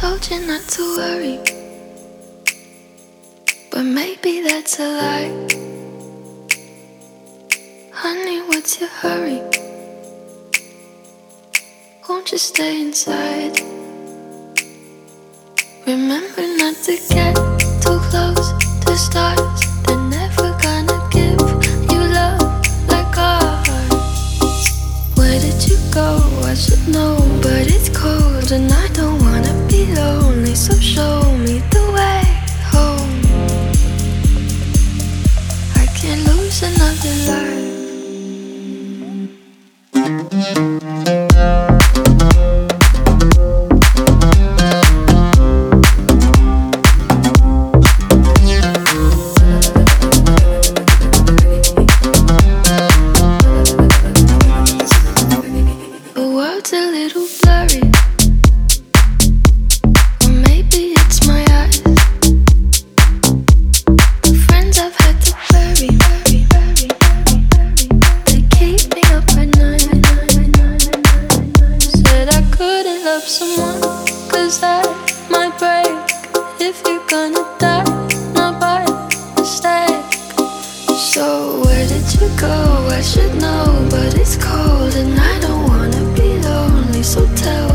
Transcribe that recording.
told you not to worry, but maybe that's a lie. Honey, what's your hurry? Won't you stay inside? Remember not to get too close to stars. They're never gonna give you love like ours. Where did you go? I should know, but it's cold and I don't wanna be lonely. So show me the way home. I can't lose another life. Someone, 'cause that might break. If you're gonna die, not by mistake. So where did you go? I should know, but it's cold and I don't wanna be lonely. So tell